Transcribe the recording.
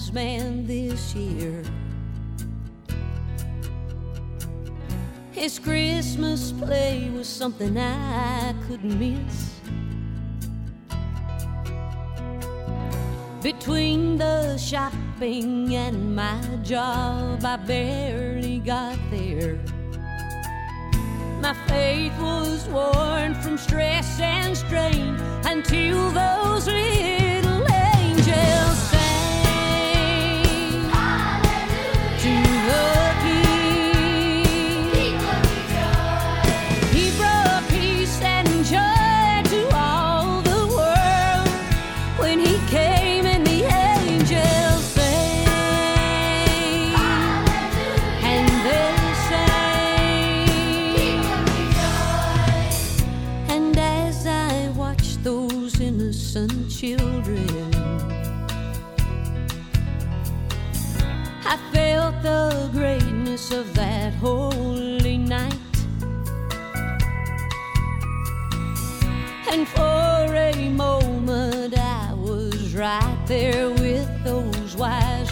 wise man this year. His Christmas play was something I couldn't miss. Between the shopping and my job, I barely got there. My faith was worn from stress and strain until those little angels sang hallelujah to the King. He brought peace and joy to all the world when he came, and the angels sang hallelujah, and they sang. And as I watched those innocent children, I felt the greatness of that holy night. And for a moment I was right there with those wise